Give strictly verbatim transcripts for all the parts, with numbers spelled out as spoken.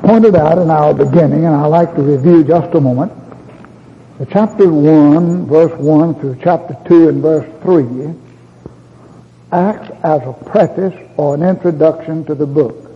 pointed out in our beginning, and I'd like to review just a moment, the chapter one, verse one through chapter two and verse three acts as a preface or an introduction to the book.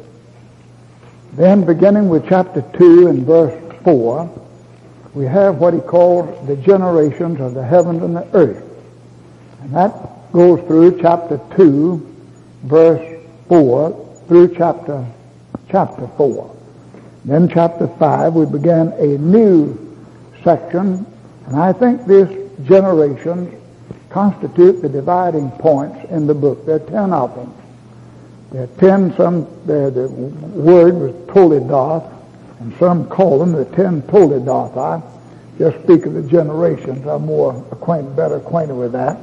Then beginning with chapter two and verse four, we have what he calls the generations of the heavens and the earth. And that goes through chapter two, verse four, through chapter chapter four. Then chapter five, we began a new section, and I think these generations constitute the dividing points in the book. There are ten of them. There are ten, some, the, the word was Toledoth, and some call them the ten Toledoth. I just speak of the generations. I'm more acquainted, better acquainted with that.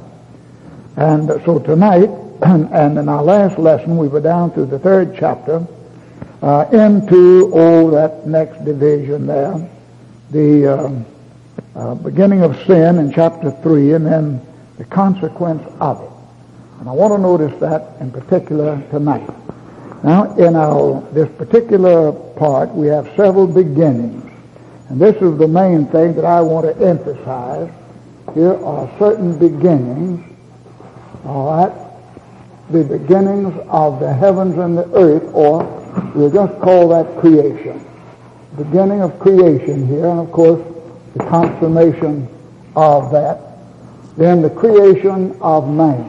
And so tonight, and in our last lesson, we were down through the third chapter, uh, into, oh, that next division there, the um, uh, beginning of sin in chapter three, and then the consequence of it. And I want to notice that in particular tonight. Now, in our this particular part, we have several beginnings. And this is the main thing that I want to emphasize. Here are certain beginnings, all right, the beginnings of the heavens and the earth, or we'll just call that creation. Beginning of creation here, and of course, the consummation of that. Then the creation of man.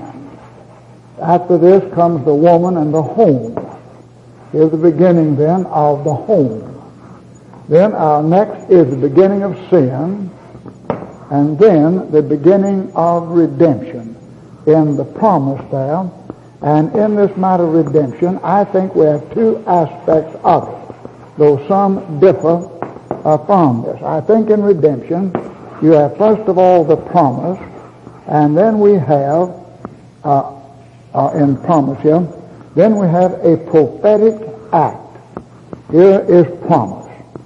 After this comes the woman and the home. Here's the beginning then of the home. Then our next is the beginning of sin, and then the beginning of redemption in the promise there. And in this matter of redemption, I think we have two aspects of it, though some differ uh, from this. I think in redemption, you have first of all the promise, and then we have, uh, uh, in promise here, then we have a prophetic act. Here is promise.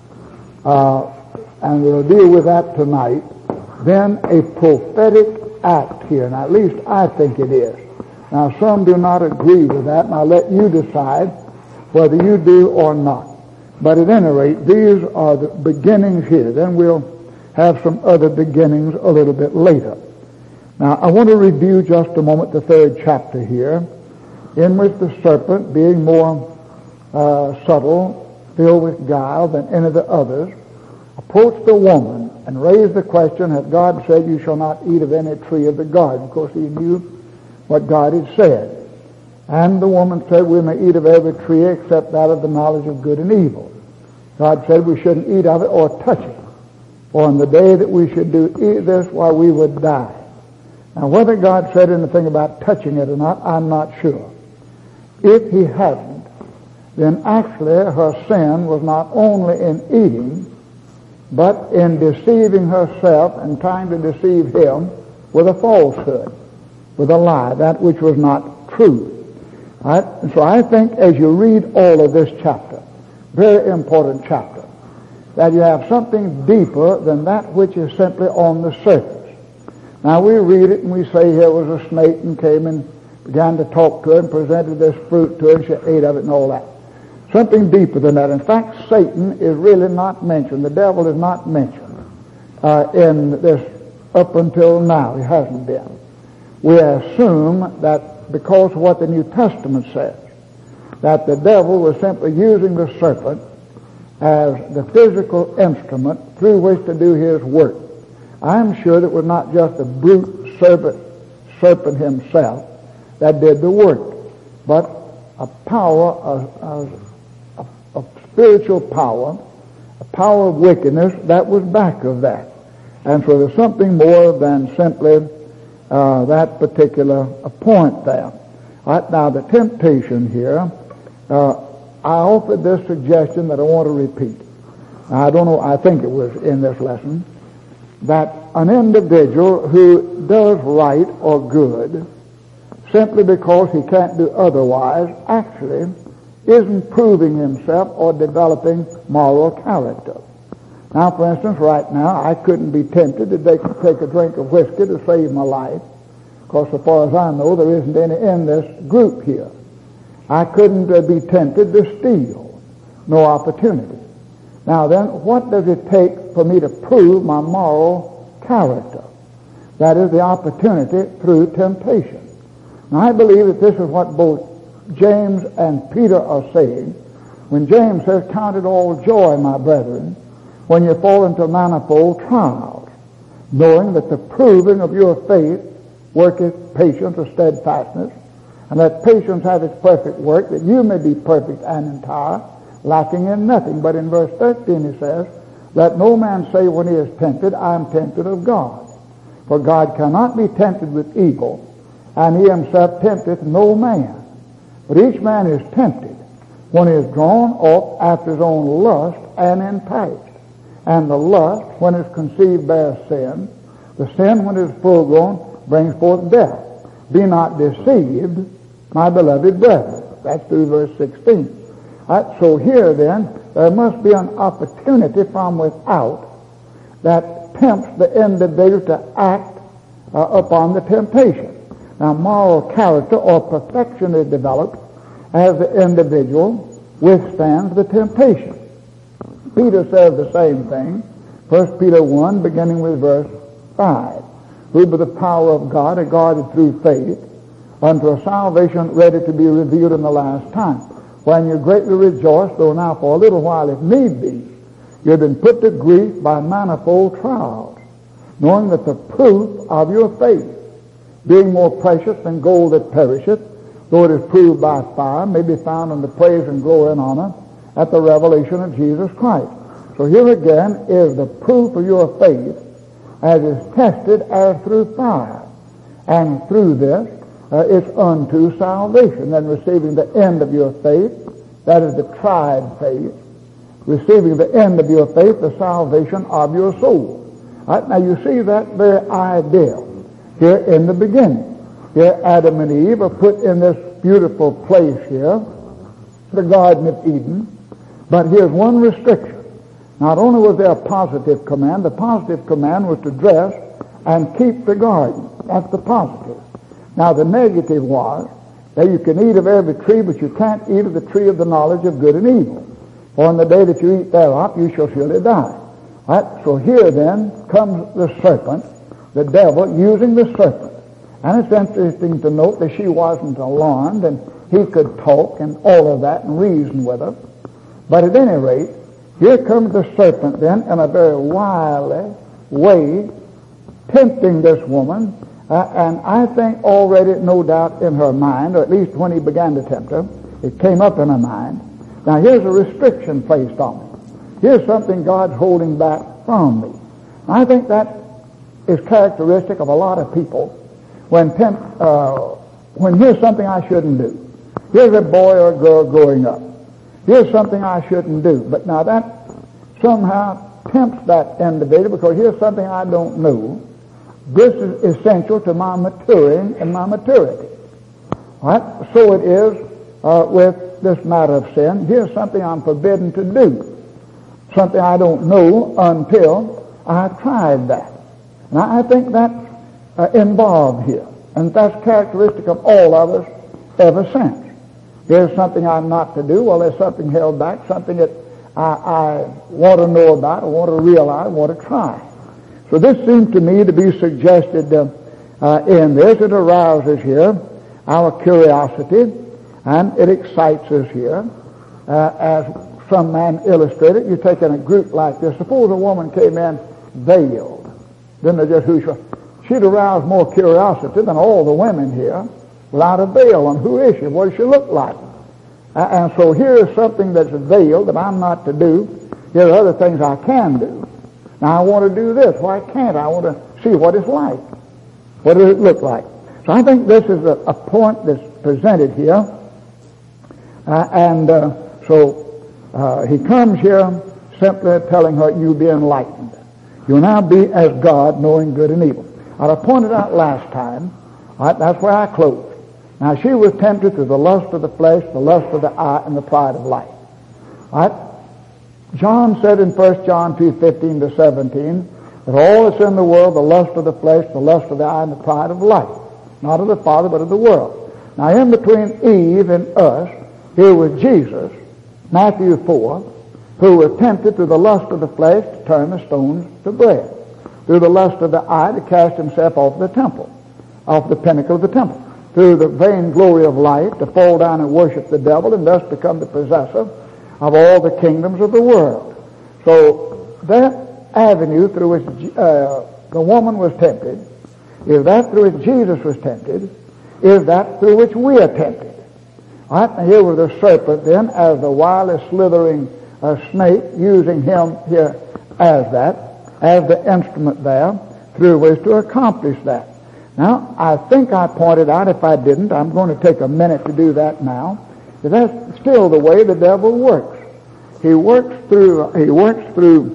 Uh, and we'll deal with that tonight. Then a prophetic act here, and at least I think it is. Now, some do not agree with that, and I'll let you decide whether you do or not. But at any rate, these are the beginnings here. Then we'll have some other beginnings a little bit later. Now, I want to review just a moment the third chapter here, in which the serpent, being more uh, subtle, filled with guile than any of the others, approached the woman and raised the question, has God said you shall not eat of any tree of the garden? Of course, he knew what God had said. And the woman said, we may eat of every tree except that of the knowledge of good and evil. God said we shouldn't eat of it or touch it, for on the day that we should do eat this, why we would die. Now, whether God said anything about touching it or not, I'm not sure. If he hadn't, then actually her sin was not only in eating, but in deceiving herself and trying to deceive him with a falsehood, with a lie, that which was not true. Right? And so I think as you read all of this chapter, very important chapter, that you have something deeper than that which is simply on the surface. Now we read it and we say here was a snake and came and began to talk to her and presented this fruit to her and she ate of it and all that. Something deeper than that. In fact, Satan is really not mentioned. The devil is not mentioned uh, in this up until now. He hasn't been. We assume that because of what the New Testament says, that the devil was simply using the serpent as the physical instrument through which to do his work. I'm sure that it was not just the brute serpent, serpent himself that did the work, but a power, a, a, a spiritual power, a power of wickedness that was back of that. And so there's something more than simply uh, that particular point there. Right, now the temptation here, uh, I offered this suggestion that I want to repeat. Now, I don't know, I think it was in this lesson, that an individual who does right or good simply because he can't do otherwise actually isn't proving himself or developing moral character. Now, for instance, right now, I couldn't be tempted to take, take a drink of whiskey to save my life, because so far as I know, there isn't any in this group here. I couldn't uh, be tempted to steal. No opportunity. Now then, what does it take for me to prove my moral character? That is the opportunity through temptation. Now I believe that this is what both James and Peter are saying when James says, "Count it all joy, my brethren, when you fall into manifold trials, knowing that the proving of your faith worketh patience or steadfastness, and that patience hath its perfect work, that you may be perfect and entire, lacking in nothing." But in verse thirteen he says, "Let no man say when he is tempted, I am tempted of God. For God cannot be tempted with evil, and he himself tempteth no man. But each man is tempted when he is drawn up after his own lust and enticed. And the lust, when it is conceived, bears sin. The sin, when it is full grown, brings forth death. Be not deceived, my beloved brethren." That's through verse sixteen. Right, so here then, there must be an opportunity from without that tempts the individual to act uh, upon the temptation. Now, moral character or perfection is developed as the individual withstands the temptation. Peter says the same thing. First Peter one, beginning with verse five. "Who by the power of God are guarded through faith unto a salvation ready to be revealed in the last time. When you greatly rejoice, though now for a little while, if need be, you have been put to grief by manifold trials, knowing that the proof of your faith, being more precious than gold that perisheth, though it is proved by fire, may be found unto praise and glory and honor at the revelation of Jesus Christ." So here again is the proof of your faith as is tested as through fire. And through this, uh, it's unto salvation. Then receiving the end of your faith, that is the tried faith, receiving the end of your faith, the salvation of your soul. Right, now you see that very idea here in the beginning. Here Adam and Eve are put in this beautiful place here, the Garden of Eden. But here's one restriction. Not only was there a positive command, the positive command was to dress and keep the garden. That's the positive. Now the negative was that you can eat of every tree, but you can't eat of the tree of the knowledge of good and evil. For on the day that you eat thereof, you shall surely die. Right? So here then comes the serpent, the devil using the serpent. And it's interesting to note that she wasn't alarmed, and he could talk and all of that and reason with her. But at any rate, here comes the serpent then in a very wily way, tempting this woman, uh, and I think already, no doubt, in her mind, or at least when he began to tempt her, it came up in her mind. Now here's a restriction placed on me. Here's something God's holding back from me. I think that is characteristic of a lot of people. When tempt, uh, when here's something I shouldn't do. Here's a boy or a girl growing up. Here's something I shouldn't do. But now that somehow tempts that individual, because here's something I don't know. This is essential to my maturing and my maturity. Right? So it is uh, with this matter of sin. Here's something I'm forbidden to do. Something I don't know until I've tried that. And I think that's uh, involved here. And that's characteristic of all of us ever since. Here's something I'm not to do. Well, there's something held back, something that I, I want to know about, I want to realize, I want to try. So this seems to me to be suggested uh, uh, in this. It arouses here our curiosity, and it excites us here. Uh, as some man illustrated, you take in a group like this. Suppose a woman came in veiled. Then they just who she was. She'd arouse more curiosity than all the women here without a veil on who is she, what does she look like. Uh, and so here is something that's veiled that I'm not to do. Here are other things I can do. Now I want to do this. Why can't I? I want to see what it's like. What does it look like? So I think this is a, a point that's presented here. Uh, and uh, so uh, he comes here simply telling her, you be enlightened. You'll now be as God, knowing good and evil. I pointed out last time, right, that's where I closed. Now she was tempted through the lust of the flesh, the lust of the eye, and the pride of life. Right? John said in First John two, fifteen to seventeen, that all that's in the world, the lust of the flesh, the lust of the eye, and the pride of life, not of the Father, but of the world. Now in between Eve and us, here was Jesus, Matthew four, who were tempted through the lust of the flesh to turn the stones to bread, through the lust of the eye to cast himself off the temple, off the pinnacle of the temple, through the vain glory of life to fall down and worship the devil and thus become the possessor of all the kingdoms of the world. So that avenue through which uh, the woman was tempted, is that through which Jesus was tempted, is that through which we are tempted. All right, now here was the serpent then as the wily slithering uh, snake, using him here as that, as the instrument there through which to accomplish that. Now, I think I pointed out, if I didn't, I'm going to take a minute to do that now, but that's still the way the devil works. He works through, he works through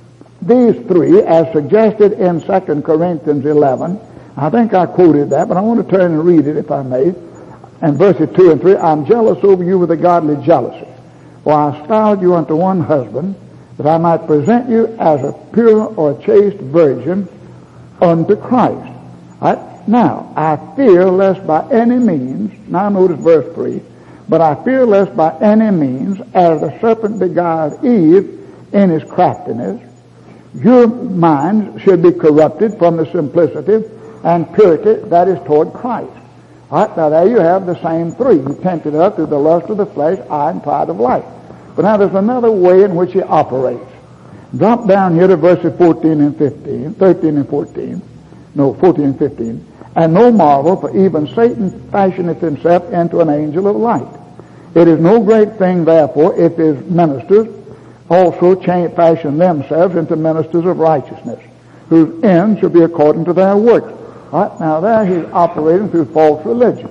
these three as suggested in Second Corinthians eleven. I think I quoted that, but I want to turn and read it if I may. And verses two and three, I'm jealous over you with a godly jealousy, for I styled you unto one husband, that I might present you as a pure or chaste virgin unto Christ. Right? Now, I fear lest by any means, now notice verse three, but I fear lest by any means, as the serpent beguiled Eve in his craftiness, your minds should be corrupted from the simplicity and purity that is toward Christ. All right, now there you have the same three. He tempted us through the lust of the flesh, eye, and pride of life. But now there's another way in which he operates. Drop down here to verses fourteen and fifteen, thirteen and fourteen. No, fourteen and fifteen. And no marvel, for even Satan fashioneth himself into an angel of light. It is no great thing, therefore, if his ministers also change, fashion themselves into ministers of righteousness, whose end shall be according to their works. All right, now there he's operating through false religion.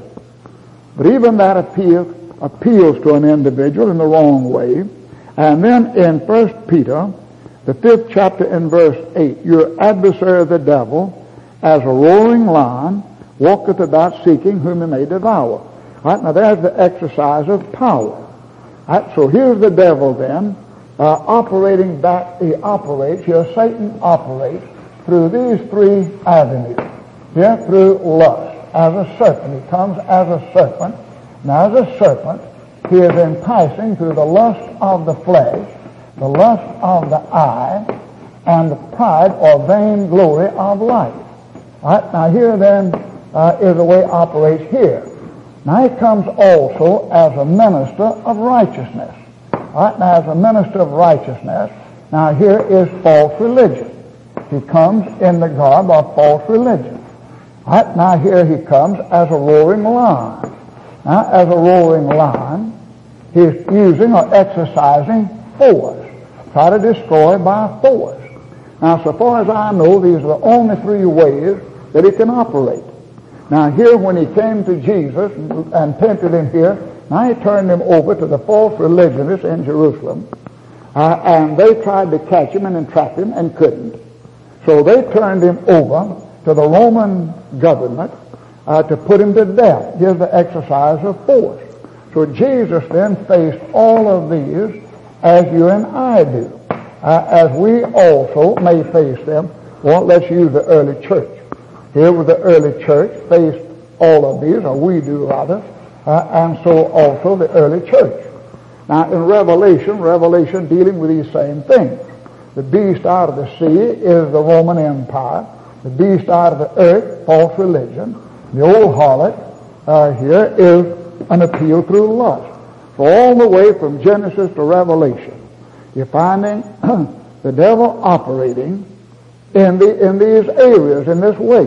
But even that appeals, appeals to an individual in the wrong way. And then in First Peter, the fifth chapter in verse eight, your adversary the devil, as a roaring lion, walketh about seeking whom he may devour. All right, now there's the exercise of power. All right, so here's the devil then, uh, operating back, he operates, here Satan operates through these three avenues. Here through lust, as a serpent. He comes as a serpent. Now as a serpent, he is enticing through the lust of the flesh, the lust of the eye, and the pride or vain glory of life. All right, now here then uh, is the way it operates here. Now he comes also as a minister of righteousness. All right, now as a minister of righteousness, now here is false religion. He comes in the garb of false religion. All right, now here he comes as a roaring lion. Now as a roaring lion, he's using or exercising force. Try to destroy by force. Now so far as I know, these are the only three ways that he can operate. Now here when he came to Jesus and tempted him here, now he turned him over to the false religionists in Jerusalem. Uh, and they tried to catch him and entrap him and couldn't. So they turned him over to the Roman government uh, to put him to death. Here's the exercise of force. So Jesus then faced all of these as you and I do, uh, as we also may face them. Well, let's use the early church. Here with the early church faced all of these, or we do rather, uh, and so also the early church. Now in Revelation, Revelation dealing with these same things. The beast out of the sea is the Roman Empire. The beast out of the earth, false religion. The old harlot uh, here is an appeal through lust. So all the way from Genesis to Revelation, you're finding the devil operating in the in these areas in this way.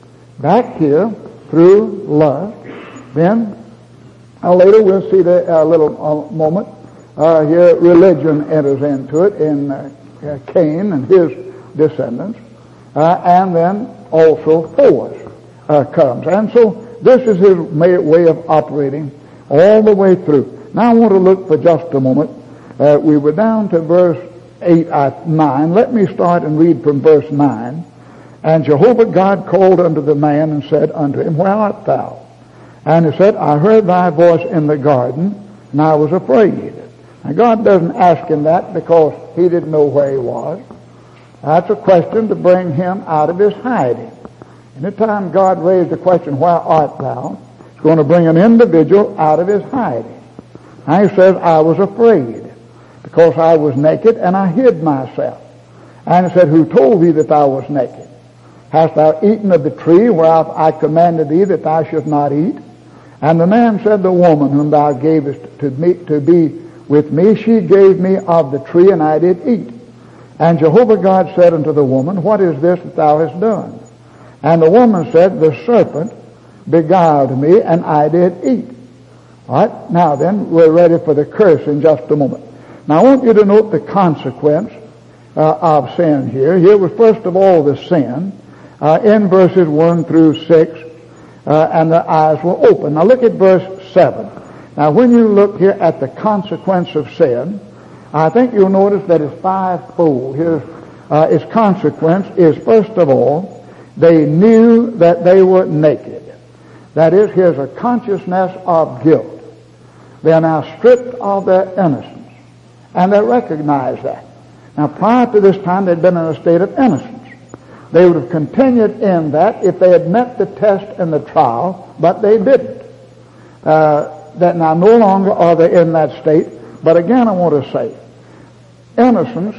Back here through lust. Then uh, later we'll see the uh, little uh, moment uh, here religion enters into it in uh, Cain and his descendants. Uh, and then also force uh, comes. And so this is his way of operating all the way through. Now I want to look for just a moment. Uh, we were down to verse eight, uh, nine. Let me start and read from verse nine. And Jehovah God called unto the man and said unto him, where art thou? And he said, I heard thy voice in the garden, and I was afraid. Now God doesn't ask him that because he didn't know where he was. That's a question to bring him out of his hiding. Anytime God raised the question, where art thou? It's going to bring an individual out of his hiding. Now he says, I was afraid. because I was naked, and I hid myself. And he said, who told thee that thou was naked? Hast thou eaten of the tree whereof I commanded thee that thou shouldst not eat? And the man said, the woman whom thou gavest to me to be with me, she gave me of the tree, and I did eat. And Jehovah God said unto the woman, what is this that thou hast done? And the woman said, the serpent beguiled me, and I did eat. All right, now then, we're ready for the curse in just a moment. Now I want you to note the consequence uh, of sin here. Here was first of all the sin uh, in verses one through six, uh, and the eyes were open. Now look at verse seven. Now when you look here at the consequence of sin, I think you'll notice that it's fivefold. Here's, uh, its consequence is, first of all, they knew that they were naked. That is, here's a consciousness of guilt. They are now stripped of their innocence, and they recognize that. Now, prior to this time, they'd been in a state of innocence. They would have continued in that if they had met the test in the trial, but they didn't. Uh, that now no longer are they in that state. But again, I want to say, innocence,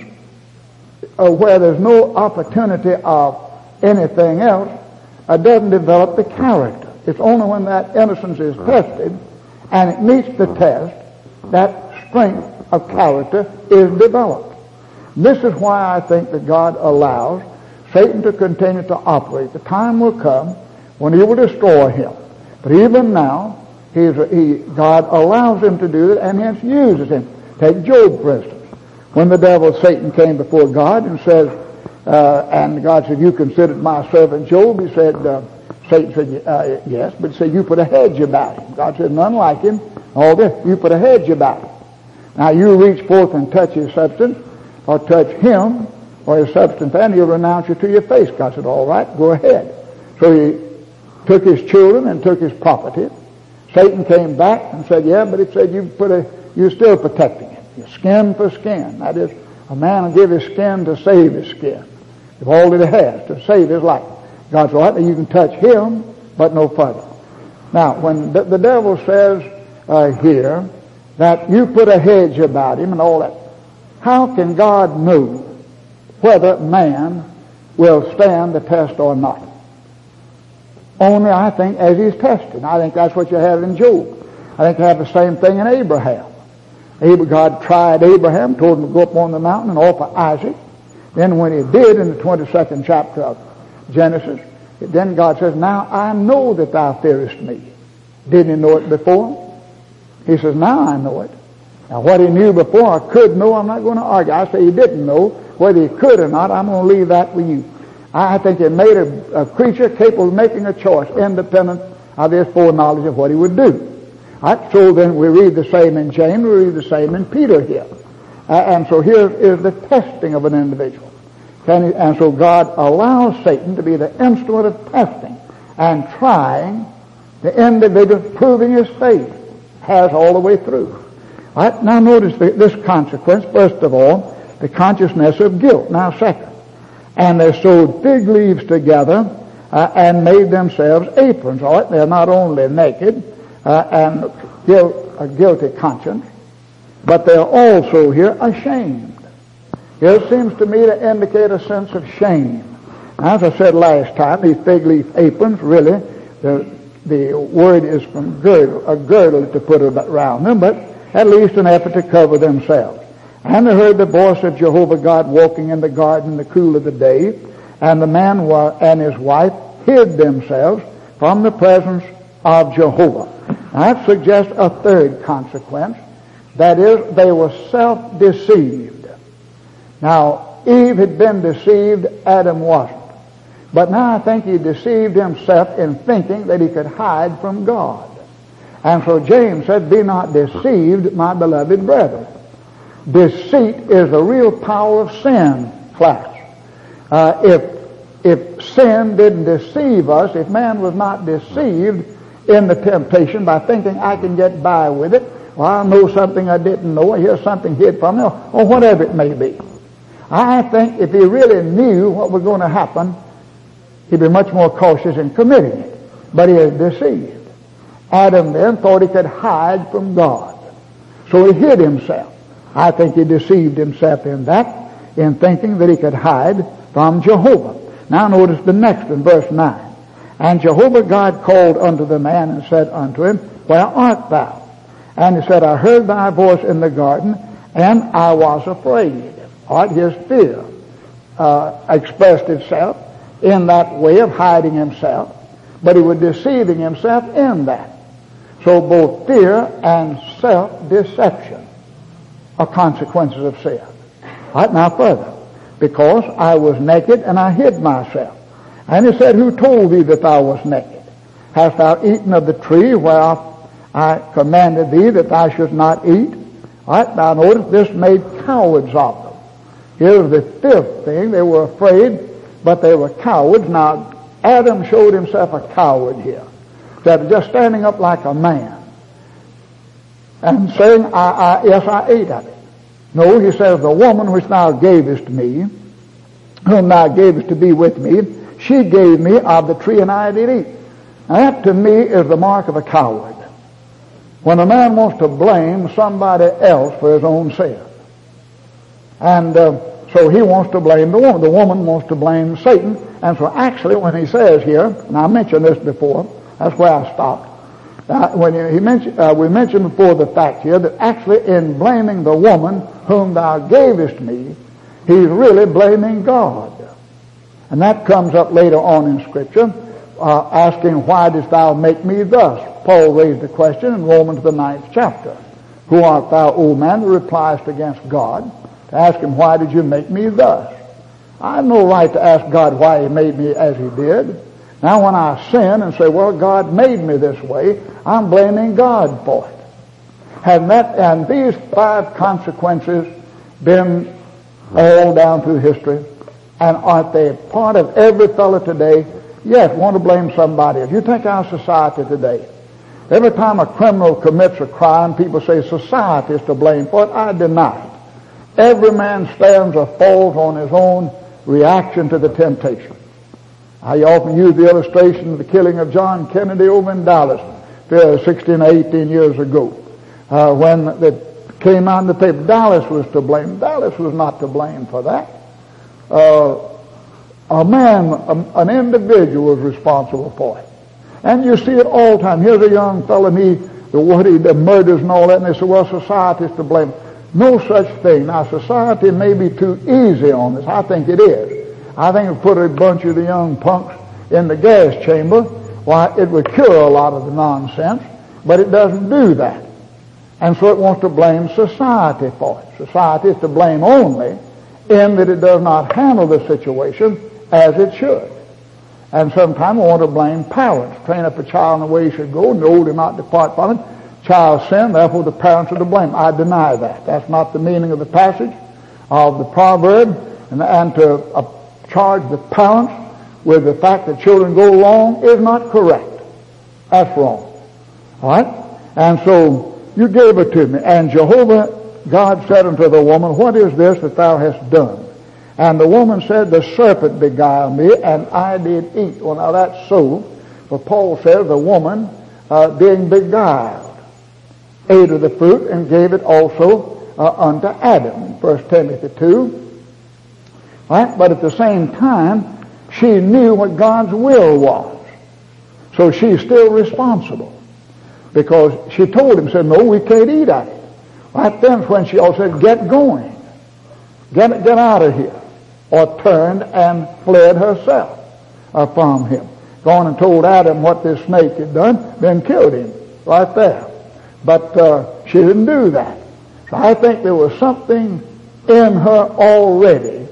uh, where there's no opportunity of anything else, uh, doesn't develop the character. It's only when that innocence is tested and it meets the test that strength of character is developed. This is why I think that God allows Satan to continue to operate. The time will come when he will destroy him. But even now, he's, he, God allows him to do it and hence uses him. Take Job, for instance. When the devil, Satan, came before God and says, uh, and God said, you considered my servant Job, he said, uh, Satan said, uh, yes, but he said, you put a hedge about him. God said, none like him. All this, you put a hedge about him. Now you reach forth and touch his substance, or touch him, or his substance, and he'll renounce you to your face. God said, all right, go ahead. So he took his children and took his property. Satan came back and said, yeah, but it said you put a, you're still protecting him. You're skin for skin. That is, a man will give his skin to save his skin. If all that he has, to save his life. God said, all right, you can touch him, but no further. Now, when the, the devil says uh, here that you put a hedge about him and all that, how can God know whether man will stand the test or not? Only, I think, as he's tested. I think that's what you have in Job. I think you have the same thing in Abraham. God tried Abraham, told him to go up on the mountain and offer Isaac. Then when he did, in the twenty-second chapter of Genesis, then God says, now I know that thou fearest me. Didn't he know it before? He says, now I know it. Now what he knew before, I could know, I'm not going to argue. I say he didn't know. Whether he could or not, I'm going to leave that with you. I think he made a, a creature capable of making a choice, independent of his foreknowledge of what he would do. Right? So then we read the same in James, we read the same in Peter here. Uh, and so here is the testing of an individual. Can he, and so God allows Satan to be the instrument of testing and trying the individual, proving his faith, has all the way through. Right? Now notice the, this consequence. First of all, the consciousness of guilt. Now second, and they sewed fig leaves together uh, and made themselves aprons. All right? They're not only naked uh, and guilt, a guilty conscience, but they're also here ashamed. Here it seems to me to indicate a sense of shame. Now, as I said last time, these fig leaf aprons, really, the, the word is from girdle, a girdle to put around them, but at least an effort to cover themselves. And they heard the voice of Jehovah God walking in the garden in the cool of the day, and the man and his wife hid themselves from the presence of Jehovah. Now, that suggests a third consequence. That is, they were self-deceived. Now, Eve had been deceived, Adam wasn't. But now I think he deceived himself in thinking that he could hide from God. And so James said, be not deceived, my beloved brethren. Deceit is the real power of sin, class. Uh, if, if sin didn't deceive us, if man was not deceived in the temptation by thinking I can get by with it, or I know something I didn't know, or here's something hid from me, or, or whatever it may be. I think if he really knew what was going to happen, he'd be much more cautious in committing it. But he is deceived. Adam then thought he could hide from God. So he hid himself. I think he deceived himself in that, in thinking that he could hide from Jehovah. Now notice the next in verse nine. And Jehovah God called unto the man and said unto him, Where art thou? And he said, I heard thy voice in the garden, and I was afraid. All right, his fear uh, expressed itself in that way of hiding himself, but he was deceiving himself in that. So both fear and self-deception are consequences of sin. All right, now further. Because I was naked and I hid myself. And he said, Who told thee that thou wast naked? Hast thou eaten of the tree whereof I commanded thee that thou shouldst not eat? All right, now notice this made cowards of them. Here's the fifth thing. They were afraid, but they were cowards. Now, Adam showed himself a coward here. That just standing up like a man and saying, I, I, yes, I ate of it. No, he says, the woman which thou gavest me, whom thou gavest to be with me, she gave me of the tree and I did eat. Now that to me is the mark of a coward. When a man wants to blame somebody else for his own sin. And uh, so he wants to blame the woman. The woman wants to blame Satan. And so actually when he says here, and I mentioned this before, that's where I stopped. Uh, when he mentioned, uh, we mentioned before the fact here that actually in blaming the woman whom thou gavest me, he's really blaming God. And that comes up later on in Scripture, uh, asking, why didst thou make me thus? Paul raised the question in Romans the ninth chapter. Who art thou, O man, that repliest against God? To ask him, why did you make me thus? I have no right to ask God why he made me as he did. Now when I sin and say, well, God made me this way, I'm blaming God for it. Have that, and these five consequences been all down through history? And aren't they part of every fellow today? Yes, want to blame somebody. If you take our society today, every time a criminal commits a crime, people say society is to blame for it. I deny it. Every man stands or falls on his own reaction to the temptation. I often use the illustration of the killing of John Kennedy over in Dallas sixteen or eighteen years ago. Uh, when it came out in the paper, Dallas was to blame. Dallas was not to blame for that. Uh, a man, a, an individual was responsible for it. And you see it all the time. Here's a young fellow and he, the, what he, the murders and all that, and they say, well, society is to blame. No such thing. Now, society may be too easy on this. I think it is. I think if put a bunch of the young punks in the gas chamber, why, it would cure a lot of the nonsense, but it doesn't do that. And so it wants to blame society for it. Society is to blame only in that it does not handle the situation as it should. And sometimes we want to blame parents. Train up a child in the way he should go, and the old do not depart from it. Child sin, therefore the parents are to blame. I deny that. That's not the meaning of the passage of the proverb, and, and to uh, charge the parents with the fact that children go wrong is not correct. That's wrong. All right? And so you gave it to me. And Jehovah God said unto the woman, what is this that thou hast done? And the woman said, the serpent beguiled me, and I did eat. Well, now that's so. For Paul says the woman, uh, being beguiled, ate of the fruit and gave it also uh, unto Adam. First Timothy two. Right? But at the same time, she knew what God's will was. So she's still responsible. Because she told him, said, no, we can't eat of it. Right then when she also said, get going. Get, get out of here. Or turned and fled herself uh, from him. Gone and told Adam what this snake had done, then killed him right there. But uh, she didn't do that. So I think there was something in her already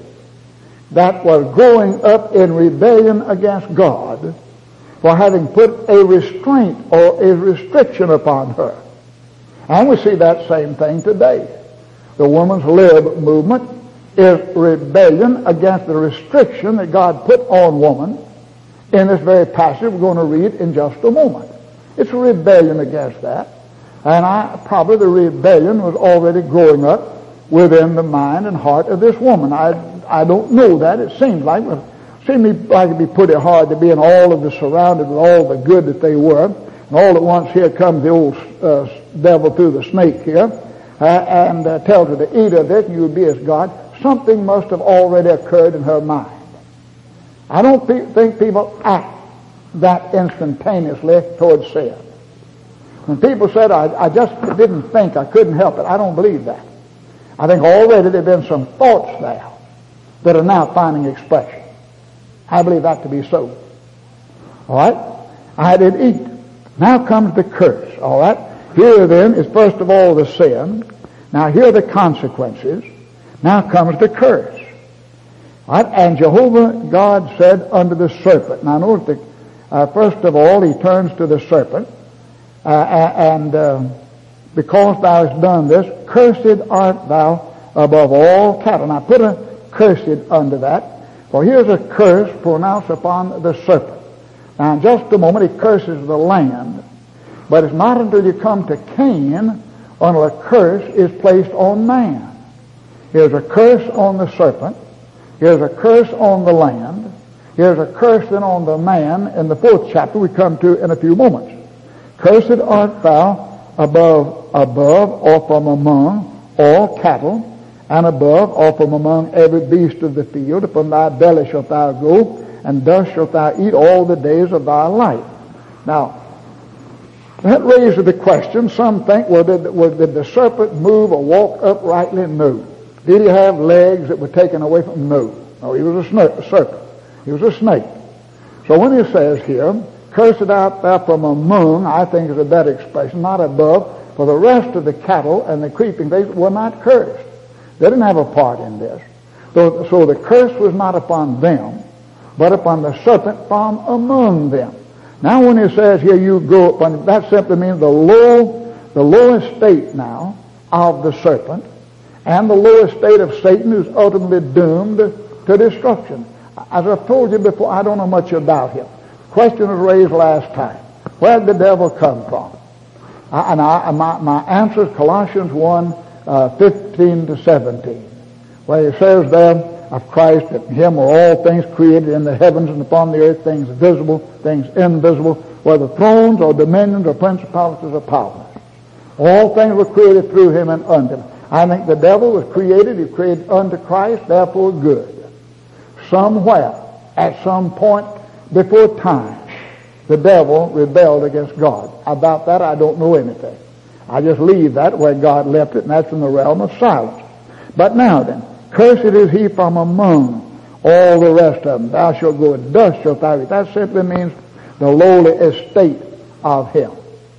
that was growing up in rebellion against God for having put a restraint or a restriction upon her. And we see that same thing today. The woman's lib movement is rebellion against the restriction that God put on woman in this very passage we're going to read in just a moment. It's a rebellion against that. And I probably the rebellion was already growing up within the mind and heart of this woman. I I don't know that. It seems like it seemed like it'd be pretty hard to be in all of the surrounded with all the good that they were. And all at once here comes the old uh, devil through the snake here. uh, and uh, tells her to eat of this and you will be as God, something must have already occurred in her mind. I don't pe- think people act that instantaneously towards sin. When people said, I, I just didn't think, I couldn't help it, I don't believe that. I think already there have been some thoughts there that are now finding expression. I believe that to be so. All right? I did eat. Now comes the curse. All right? Here then is first of all the sin. Now here are the consequences. Now comes the curse. All right? And Jehovah God said unto the serpent. Now notice that uh, first of all he turns to the serpent. Uh, and uh, because thou hast done this, cursed art thou above all cattle. Now put a cursed under that. For here's a curse pronounced upon the serpent. Now in just a moment he curses the land. But it's not until you come to Cain until a curse is placed on man. Here's a curse on the serpent. Here's a curse on the land. Here's a curse then on the man in the fourth chapter we come to in a few moments. Cursed art thou above, above or from among all cattle, and above or from among every beast of the field. Upon thy belly shalt thou go, and dust shalt thou eat all the days of thy life. Now, that raises the question, some think, well, did, well, did the serpent move or walk uprightly? No. Did he have legs that were taken away from him? No. No, he was a, snake, a serpent. He was a snake. So when he says here, cursed art thou from among, I think is a better expression, not above, for the rest of the cattle and the creeping things were not cursed. They didn't have a part in this. So, so the curse was not upon them, but upon the serpent from among them. Now when he says here, you go upon, that simply means the low, the lowest state now of the serpent, and the lowest state of Satan, who's ultimately doomed to destruction. As I've told you before, I don't know much about him. The question was raised last time. Where did the devil come from? I, and I, my, my answer is Colossians one, uh, fifteen to seventeen, where he says there of Christ that in him were all things created in the heavens and upon the earth, things visible, things invisible, whether thrones or dominions or principalities or powers. All things were created through him and unto him. I think the devil was created, he was created unto Christ, therefore good. Somewhere, at some point before time, the devil rebelled against God. About that I don't know anything. I just leave that where God left it, and that's in the realm of silence. But now then, cursed is he from among all the rest of them. Thou shalt go in dust shalt thou eat. That simply means the lowly estate of him.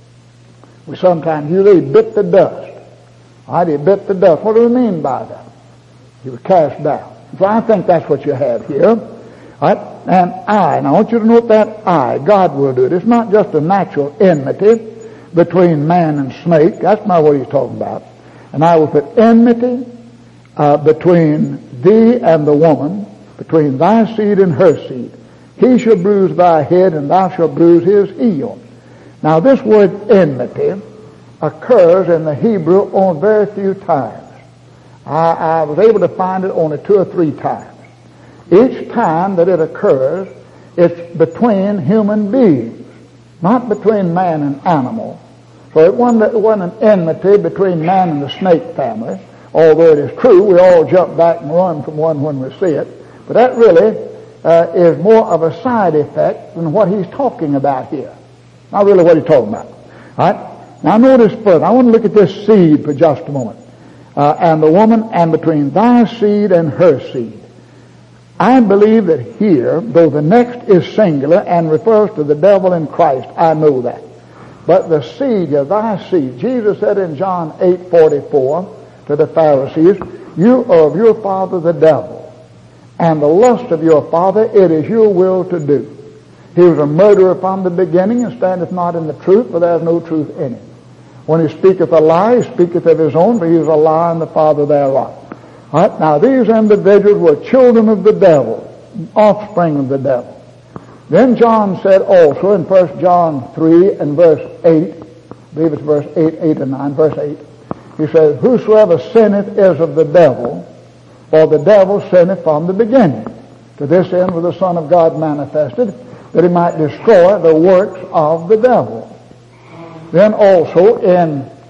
We sometimes use it, he bit the dust. All right, he bit the dust. What do we mean by that? He was cast down. So I think that's what you have here. All right, and I, and I want you to note that I, God will do it. It's not just a natural enmity between man and snake. That's not what he's talking about. And I will put enmity uh, between thee and the woman, between thy seed and her seed. He shall bruise thy head, and thou shalt bruise his heel. Now this word enmity occurs in the Hebrew on very few times. I, I was able to find it only two or three times. Each time that it occurs, it's between human beings, not between man and animal. So it wasn't, it wasn't an enmity between man and the snake family, although it is true we all jump back and run from one when we see it. But that really uh, is more of a side effect than what he's talking about here. Not really what he's talking about. All right? Now notice further. I want to look at this seed for just a moment. Uh, and the woman, and between thy seed and her seed. I believe that here, though the next is singular and refers to the devil in Christ, I know that. But the seed of thy seed, Jesus said in John eight forty-four to the Pharisees, you are of your father the devil, and the lust of your father it is your will to do. He was a murderer from the beginning, and standeth not in the truth, for there is no truth in him. When he speaketh a lie, he speaketh of his own, for he is a liar and the father thereof. All right, now these individuals were children of the devil, offspring of the devil. Then John said also in First John three and verse eight, I believe it's verse eight, eight and nine, verse eight, he says, whosoever sinneth is of the devil, for the devil sinneth from the beginning. To this end was the Son of God manifested, that he might destroy the works of the devil. Then also in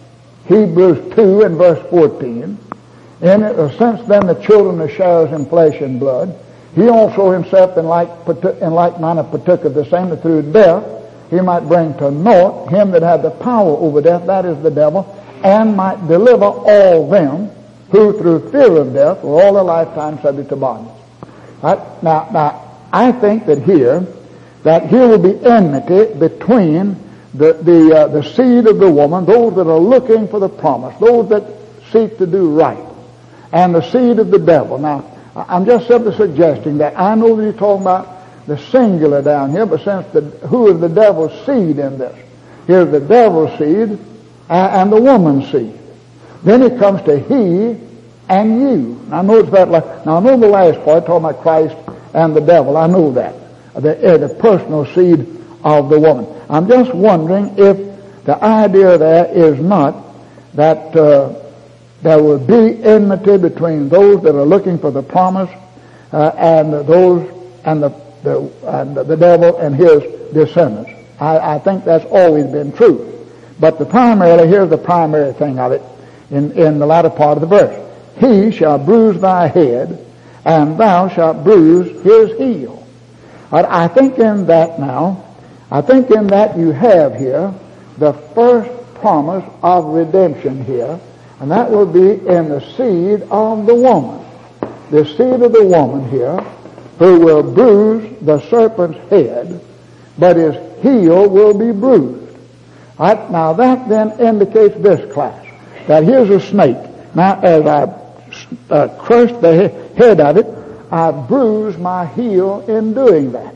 Hebrews two and verse fourteen. In it, since then the children are sharers in flesh and blood, he also himself in like, in like manner partook of the same, that through death he might bring to naught him that had the power over death, that is the devil, and might deliver all them who through fear of death were all their lifetime subject to bondage. Right? Now, now, I think that here, that here will be enmity between the the uh, the seed of the woman, those that are looking for the promise, those that seek to do right, and the seed of the devil. Now, I'm just simply suggesting that. I know that you're talking about the singular down here, but since the who is the devil's seed in this? Here's the devil's seed and the woman's seed. Then it comes to he and you. Now notice that. Now I know the last part talking about Christ and the devil. I know that the, uh, the personal seed of the woman. I'm just wondering if the idea there is not that uh, there will be enmity between those that are looking for the promise uh, and those and the the, and the devil and his descendants. I, I think that's always been true. But the primarily, here's the primary thing of it in, in the latter part of the verse. He shall bruise thy head, and thou shalt bruise his heel. But I think in that now, I think in that you have here the first promise of redemption here, and that will be in the seed of the woman. The seed of the woman here, who will bruise the serpent's head, but his heel will be bruised. Right, now that then indicates this class, that here's a snake. Now as I uh, crushed the he- head of it, I bruised my heel in doing that.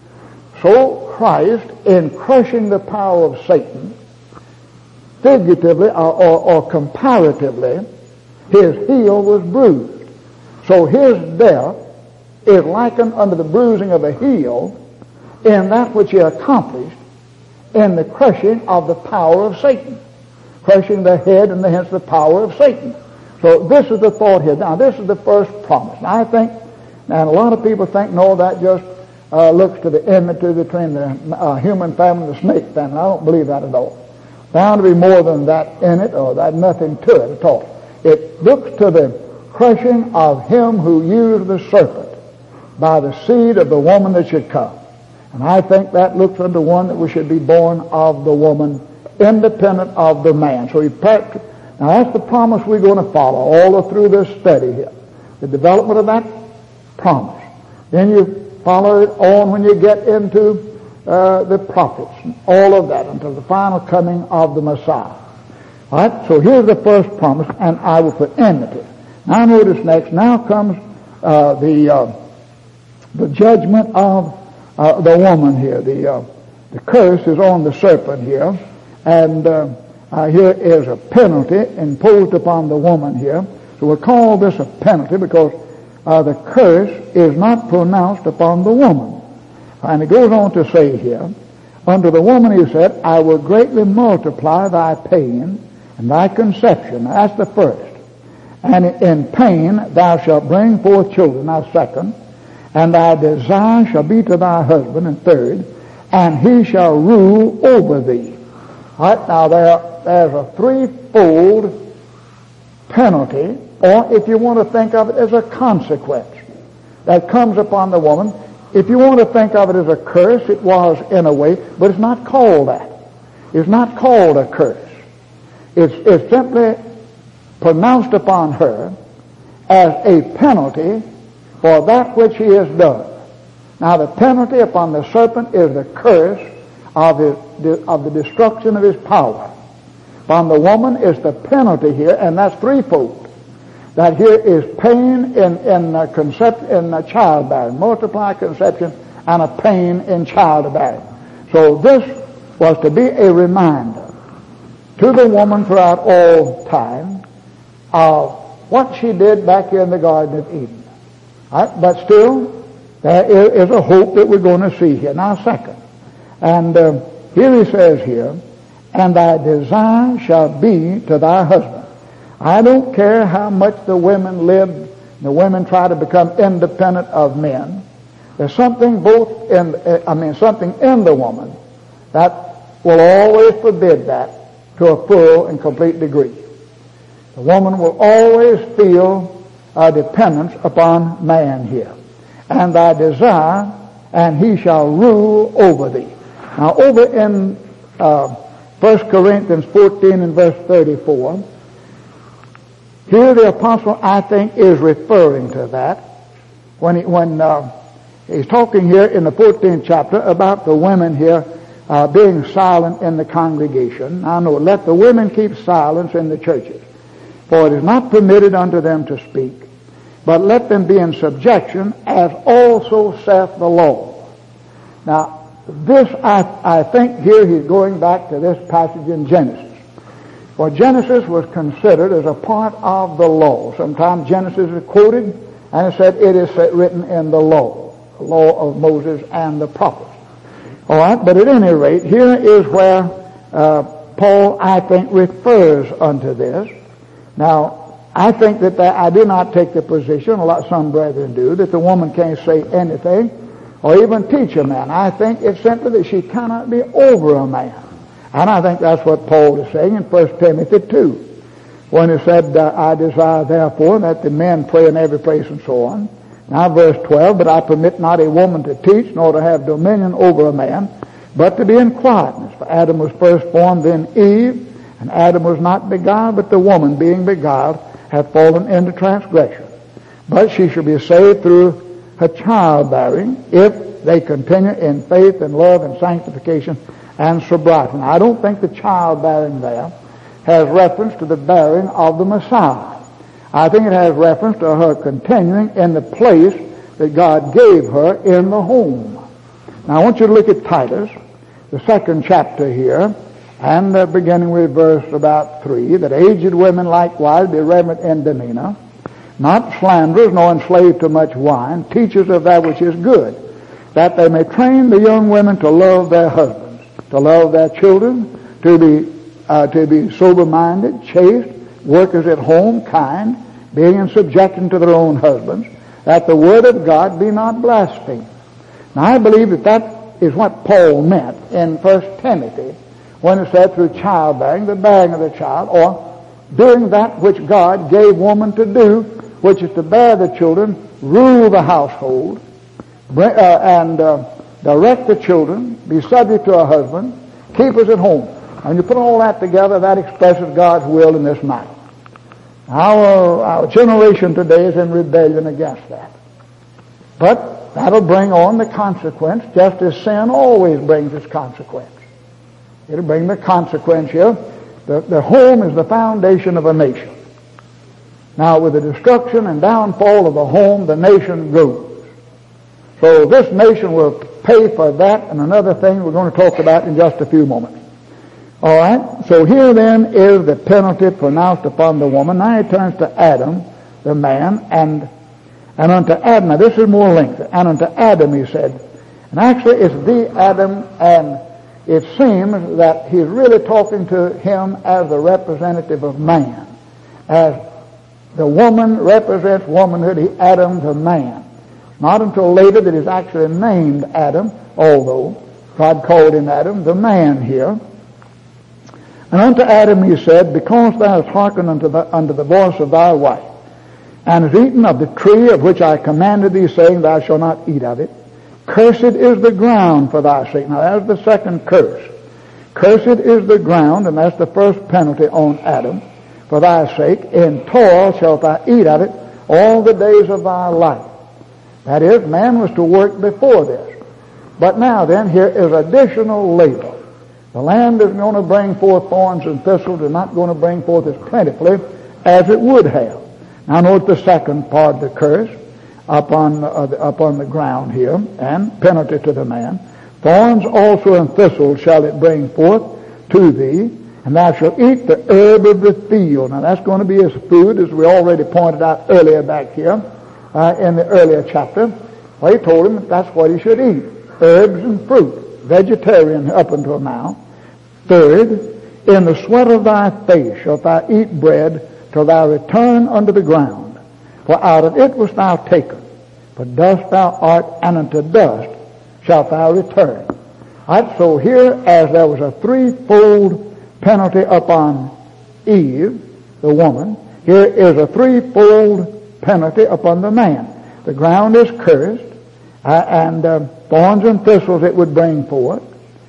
So Christ, in crushing the power of Satan, figuratively or, or, or comparatively, his heel was bruised. So his death is likened unto the bruising of a heel in that which he accomplished in the crushing of the power of Satan. Crushing the head and hence the power of Satan. So this is the thought here. Now this is the first promise. Now I think, and a lot of people think, no, that just uh, looks to the enmity between the uh, human family and the snake family. I don't believe that at all. Bound to be more than that in it, or that nothing to it at all. It looks to the crushing of him who used the serpent by the seed of the woman that should come. And I think that looks unto one that we should be born of the woman, independent of the man. So he part- now that's the promise we're going to follow all through this study here. The development of that promise. Then you follow it on when you get into uh, the prophets, and all of that until the final coming of the Messiah. All right, so here's the first promise, and I will put enmity. Now notice next, now comes uh, the uh, the judgment of Uh, the woman here. The uh, the curse is on the serpent here, and uh, uh, here is a penalty imposed upon the woman here. So we'll call this a penalty because uh, the curse is not pronounced upon the woman. And it goes on to say here, unto the woman he said, I will greatly multiply thy pain and thy conception. Now, that's the first. And in pain thou shalt bring forth children. Now second. And thy desire shall be to thy husband, and third, and he shall rule over thee. All right, now there, there's a threefold penalty, or if you want to think of it as a consequence, that comes upon the woman. If you want to think of it as a curse, it was in a way, but it's not called that. It's not called a curse. It's, it's simply pronounced upon her as a penalty for that which he has done. Now the penalty upon the serpent is the curse of his, of the destruction of his power. Upon the woman is the penalty here, and that's threefold. That here is pain in in uh, concept in uh, childbearing, multiply conception, and a pain in childbearing. So this was to be a reminder to the woman throughout all time of what she did back here in the Garden of Eden. Right? But still, there is a hope that we're going to see here. Now, second, and uh, here he says here, and thy desire shall be to thy husband. I don't care how much the women lived, the women try to become independent of men. There's something both in, I mean, something in the woman that will always forbid that to a full and complete degree. The woman will always feel a dependence upon man here. And thy desire, and he shall rule over thee. Now over in uh, First Corinthians fourteen and verse thirty-four, here the apostle, I think, is referring to that when he, when uh, he's talking here in the fourteenth chapter about the women here uh, being silent in the congregation. I know, let the women keep silence in the churches, for it is not permitted unto them to speak, but let them be in subjection, as also saith the law. Now, this, I, I think here he's going back to this passage in Genesis. For Genesis was considered as a part of the law. Sometimes Genesis is quoted, and it said it is written in the law, the law of Moses and the prophets. All right, but at any rate, here is where uh, Paul, I think, refers unto this. Now, I think that, that I do not take the position, a lot some brethren do, that the woman can't say anything or even teach a man. I think it's simply that she cannot be over a man. And I think that's what Paul is saying in First Timothy two, when he said, uh, I desire therefore that the men pray in every place and so on. Now verse twelve, but I permit not a woman to teach, nor to have dominion over a man, but to be in quietness. For Adam was first formed, then Eve, and Adam was not beguiled, but the woman, being beguiled, hath fallen into transgression. But she shall be saved through her childbearing, if they continue in faith and love and sanctification and sobriety. Now, I don't think the childbearing there has reference to the bearing of the Messiah. I think it has reference to her continuing in the place that God gave her in the home. Now, I want you to look at Titus, the second chapter here, and uh, beginning with verse about three, that aged women likewise be reverent in demeanor, not slanderers, nor enslaved to much wine, teachers of that which is good, that they may train the young women to love their husbands, to love their children, to be uh, to be sober-minded, chaste, workers at home, kind, being in subjection to their own husbands, that the word of God be not blasphemed. Now, I believe that that is what Paul meant in First Timothy when it said through childbearing, the bearing of the child, or doing that which God gave woman to do, which is to bear the children, rule the household, bring, uh, and uh, direct the children, be subject to a husband, keep us at home. And you put all that together, that expresses God's will in this matter. Our, our generation today is in rebellion against that. But that'll bring on the consequence, just as sin always brings its consequence. It'll bring the consequence here. The, the home is the foundation of a nation. Now, with the destruction and downfall of the home, the nation goes. So this nation will pay for that and another thing we're going to talk about in just a few moments. All right? So here then is the penalty pronounced upon the woman. Now he turns to Adam, the man, and and unto Adam. Now this is more lengthy. And unto Adam he said. And actually it's the Adam, and it seems that he's really talking to him as the representative of man. As the woman represents womanhood, he Adam the man. Not until later that he's actually named Adam, although God called him Adam, the man here. And unto Adam he said, because thou hast hearkened unto the, unto the voice of thy wife, and hast eaten of the tree of which I commanded thee, saying, thou shalt not eat of it, cursed is the ground for thy sake. Now that's the second curse. Cursed is the ground, and that's the first penalty on Adam, for thy sake. In toil shalt thou eat of it all the days of thy life. That is, man was to work before this. But now then, here is additional labor. The land is going to bring forth thorns and thistles. It's not going to bring forth as plentifully as it would have. Now note the second part of the curse upon, uh, the, upon the ground here, and penalty to the man. Thorns also and thistles shall it bring forth to thee, and thou shalt eat the herb of the field. Now that's going to be his food, as we already pointed out earlier back here uh, in the earlier chapter. Well, he told him that that's what he should eat, herbs and fruit. Vegetarian up until now. Third, in the sweat of thy face shalt thou eat bread till thou return unto the ground. For out of it wast thou taken. For dust thou art, and unto dust shalt thou return. Right, so here, as there was a threefold penalty upon Eve, the woman. Here is a threefold penalty upon the man. The ground is cursed, uh, and uh, thorns and thistles it would bring forth.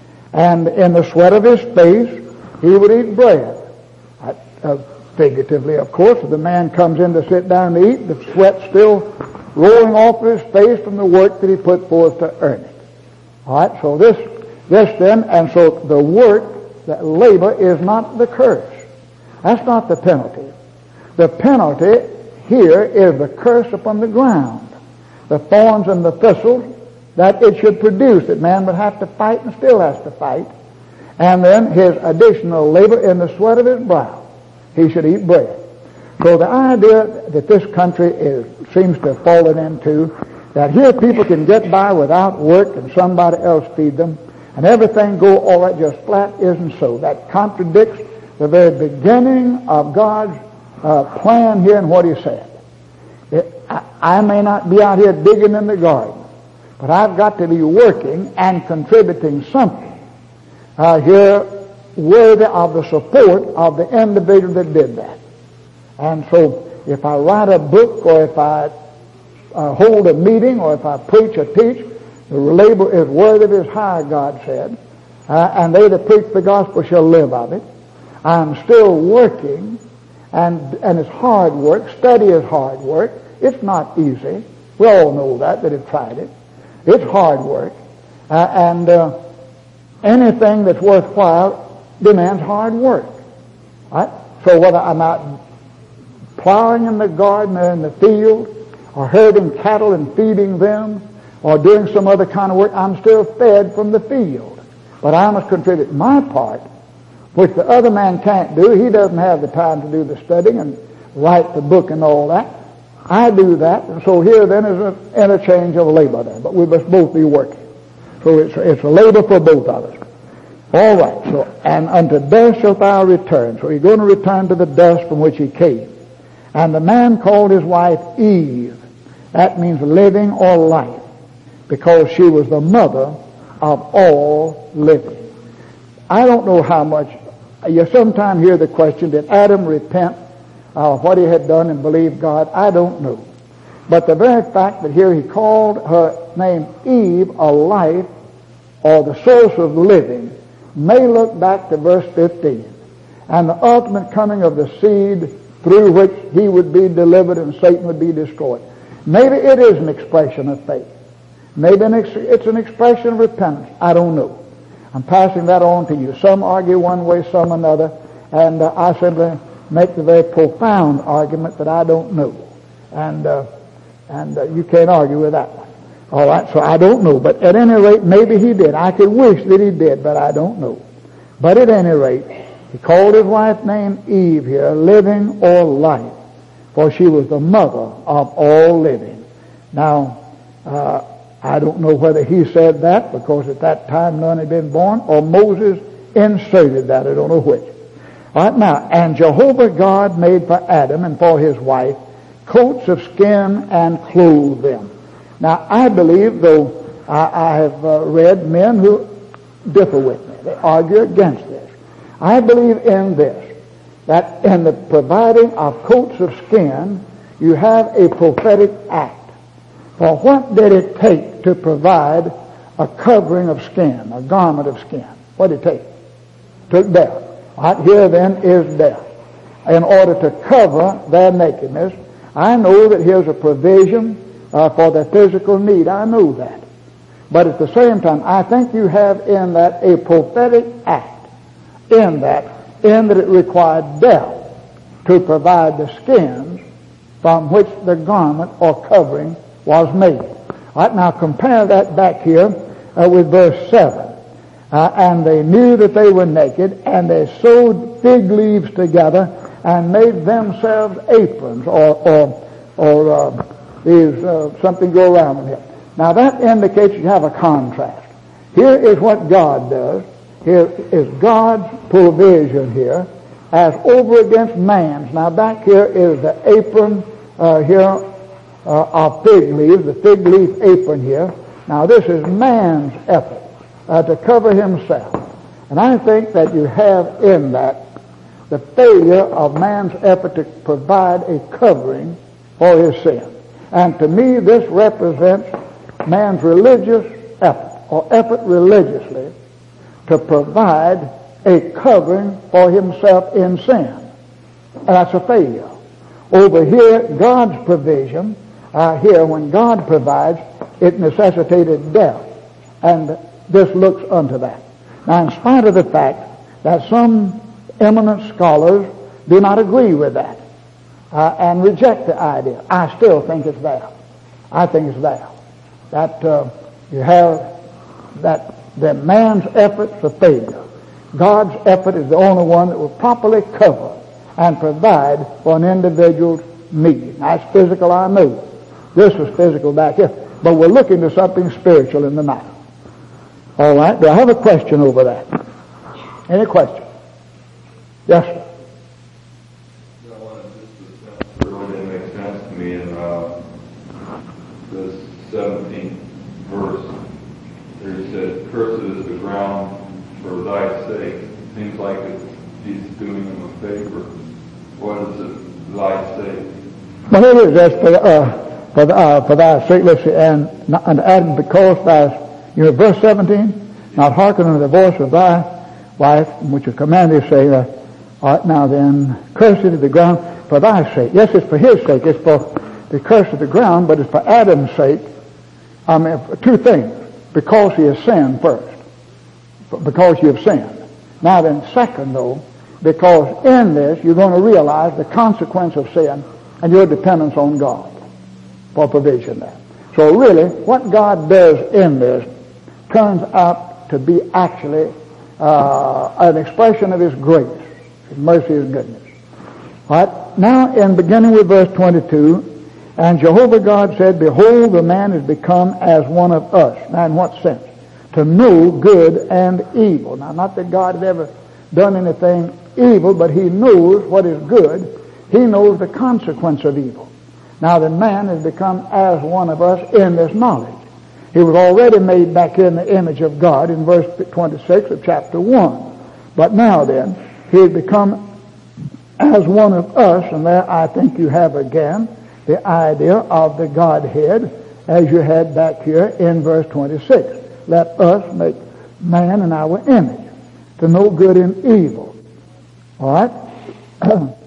And in the sweat of his face he would eat bread. Uh, uh, figuratively, of course, if the man comes in to sit down to eat, the sweat's still rolling off of his face from the work that he put forth to earn it. All right, so this, this then, and so the work, the labor is not the curse. That's not the penalty. The penalty here is the curse upon the ground. The thorns and the thistles that it should produce, that man would have to fight and still has to fight. And then his additional labor in the sweat of his brow. He should eat bread. So the idea that this country is, seems to have fallen into, that here people can get by without work and somebody else feed them, and everything go all right just flat, isn't so. That contradicts the very beginning of God's uh, plan here and what he said. It, I, I may not be out here digging in the garden, but I've got to be working and contributing something uh, here worthy of the support of the individual that did that. And so if I write a book, or if I uh, hold a meeting, or if I preach or teach, the labor is worthy of his hire, God said, uh, and they that preach the gospel shall live of it. I'm still working, and and it's hard work. Study is hard work. It's not easy. We all know that, that have tried it. It's hard work. Uh, and uh, anything that's worthwhile demands hard work. Right? So whether I'm out plowing in the garden or in the field, or herding cattle and feeding them, or doing some other kind of work, I'm still fed from the field. But I must contribute my part, which the other man can't do. He doesn't have the time to do the studying and write the book and all that. I do that. And so here then is an interchange of labor there. But we must both be working. So it's, it's a labor for both of us. All right. So, and unto dust shalt thou return. So he's going to return to the dust from which he came. And the man called his wife Eve. That means living or life, because she was the mother of all living. I don't know how much, you sometimes hear the question, did Adam repent of what he had done and believe God? I don't know. But the very fact that here he called her name Eve, a life, or the source of living, may look back to verse fifteen, and the ultimate coming of the seed through which he would be delivered and Satan would be destroyed. Maybe it is an expression of faith. Maybe it's an expression of repentance. I don't know. I'm passing that on to you. Some argue one way, some another, and uh, I simply make the very profound argument that I don't know. And uh, and uh, you can't argue with that one. All right, so I don't know. But at any rate, maybe he did. I could wish that he did, but I don't know. But at any rate, he called his wife named Eve here, living or life, for she was the mother of all living. Now, uh, I don't know whether he said that because at that time none had been born, or Moses inserted that. I don't know which. All right, now, and Jehovah God made for Adam and for his wife coats of skin and clothed them. Now, I believe, though I, I have uh, read men who differ with me, they argue against this. I believe in this, that in the providing of coats of skin, you have a prophetic act. For what did it take to provide a covering of skin, a garment of skin? What did it take? It took death. Right here then is death. In order to cover their nakedness, I know that here's a provision uh, for their physical need. I know that. But at the same time, I think you have in that a prophetic act. In that, in that it required death to provide the skins from which the garment or covering was made. All right, now compare that back here uh, with verse seven. Uh, and they knew that they were naked, and they sewed fig leaves together and made themselves aprons, or or or uh, these uh, something go around them here. Now that indicates you have a contrast. Here is what God does. Here is God's provision here as over against man's. Now back here is the apron uh, here uh, of fig leaves, the fig leaf apron here. Now this is man's effort uh, to cover himself. And I think that you have in that the failure of man's effort to provide a covering for his sin. And to me, this represents man's religious effort, or effort religiously, to provide a covering for himself in sin. And that's a failure. Over here, God's provision, uh, here, when God provides, it necessitated death. And this looks unto that. Now, in spite of the fact that some eminent scholars do not agree with that uh, and reject the idea, I still think it's there. I think it's there. That uh, you have that the man's effort's a failure. God's effort is the only one that will properly cover and provide for an individual's need. That's physical, I know. This was physical back here. But we're looking to something spiritual in the matter. All right. Do I have a question over that? Any question? Yes, sir. I wanted just to really make sense to me in uh, the seventeenth verse. There he said, "Cursed is the ground for thy sake." Seems like it's, he's doing him a favor. What is it, thy sake? Well, it is. That's for, uh, for, uh, for thy sake. Let's see. And, and add, because thy, you know, verse seventeen, not hearken unto the voice of thy wife, which is commanded, say, uh, all right, now then, cursed is the ground for thy sake. Yes, it's for his sake. It's for the curse of the ground, but it's for Adam's sake. I mean, for two things. Because he has sinned first. Because you have sinned. Now then, second though, because in this you're going to realize the consequence of sin and your dependence on God for provision there. So really, what God does in this turns out to be actually uh, an expression of His grace, His mercy, His goodness. All right. Now, in beginning with verse twenty-two, and Jehovah God said, "Behold, the man is become as one of us." Now, in what sense? To know good and evil. Now, not that God had ever done anything evil, but He knows what is good. He knows the consequence of evil. Now, the man has become as one of us in this knowledge. He was already made back in the image of God in verse twenty-six of chapter one. But now then, he has become as one of us, and there I think you have again the idea of the Godhead as you had back here in verse twenty-six. Let us make man in our image, to know good and evil. All right?